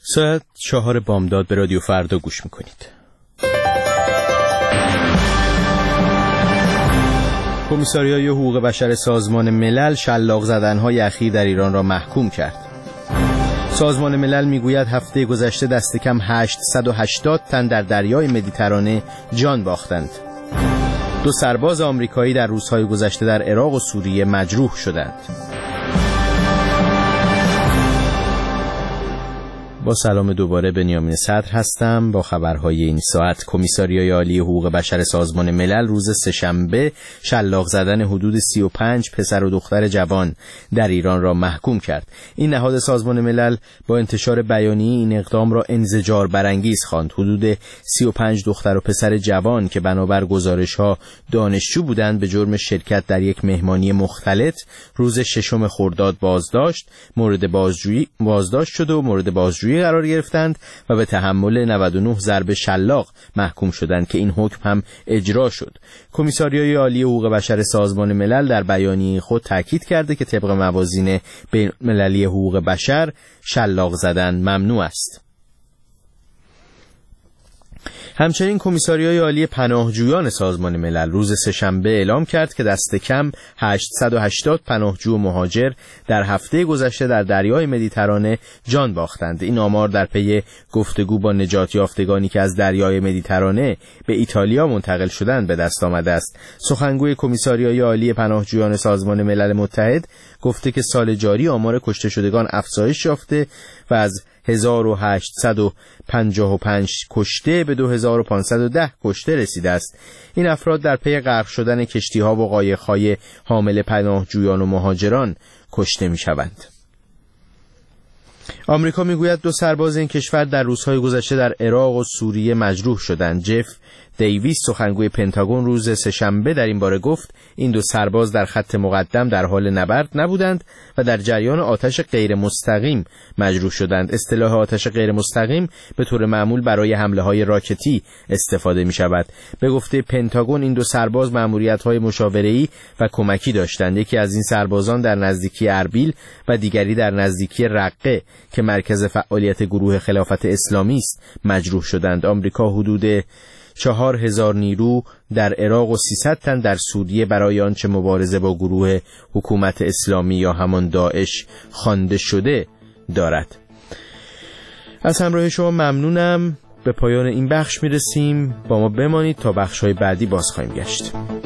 ساعت 4 بامداد به رادیو فردا گوش میکنید. کمیساریای حقوق بشر سازمان ملل شلاق زدن‌های اخیر در ایران را محکوم کرد. سازمان ملل میگوید هفته گذشته دست کم 880 تن در دریای مدیترانه جان باختند. 2 سرباز آمریکایی در روزهای گذشته در عراق و سوریه مجروح شدند. با سلام دوباره، بنیامین صدر هستم با خبرهای این ساعت. کمیساریای عالی حقوق بشر سازمان ملل روز سه‌شنبه شلاق زدن حدود 35 پسر و دختر جوان در ایران را محکوم کرد. این نهاد سازمان ملل با انتشار بیانیه این اقدام را انزجار برانگیز خواند. حدود 35 دختر و پسر جوان که بنابر گزارش‌ها دانشجو بودند به جرم شرکت در یک مهمانی مختلط روز 6 خرداد بازداشت شد و مورد بازجویی قرار گرفتند و به تحمل 99 ضرب شلاق محکوم شدند که این حکم هم اجرا شد. کمیساریای عالی حقوق بشر سازمان ملل در بیانیه خود تاکید کرده که طبق موازین بین‌المللی حقوق بشر شلاق زدن ممنوع است. همچنین کمیساریای عالی پناهجویان سازمان ملل روز سه‌شنبه اعلام کرد که دست کم 880 پناهجو و مهاجر در هفته گذشته در دریای مدیترانه جان باختند. این آمار در پی گفتگو با نجات یافتگانی که از دریای مدیترانه به ایتالیا منتقل شدند به دست آمده است. سخنگوی کمیساریای عالی پناهجویان سازمان ملل متحد گفته که سال جاری آمار کشته شدگان افزایش یافته و از 1855 کشته به 2510 کشته رسیده است. این افراد در پی غرق شدن کشتی‌ها و قایق‌های حامل پناهجویان و مهاجران کشته می‌شوند. آمریکا میگوید 2 سرباز این کشور در روزهای گذشته در عراق و سوریه مجروح شدند. جف دیویس سخنگوی پنتاگون روز سه‌شنبه در این باره گفت این 2 سرباز در خط مقدم در حال نبرد نبودند و در جریان آتش غیر مستقیم مجروح شدند. اصطلاح آتش غیر مستقیم به طور معمول برای حمله‌های راکتی استفاده می‌شود. به گفته پنتاگون این 2 سرباز مأموریت‌های مشاوره‌ای و کمکی داشتند. یکی از این سربازان در نزدیکی اربیل و دیگری در نزدیکی رقه که مرکز فعالیت گروه خلافت اسلامی است مجروح شدند. آمریکا حدود 4000 نیرو در عراق و 300 تن در سوریه برای آنچه مبارزه با گروه حکومت اسلامی یا همان داعش خوانده شده دارد. از همراه شما ممنونم. به پایان این بخش میرسیم. با ما بمانید تا بخش‌های بعدی باز خواهیم گشت.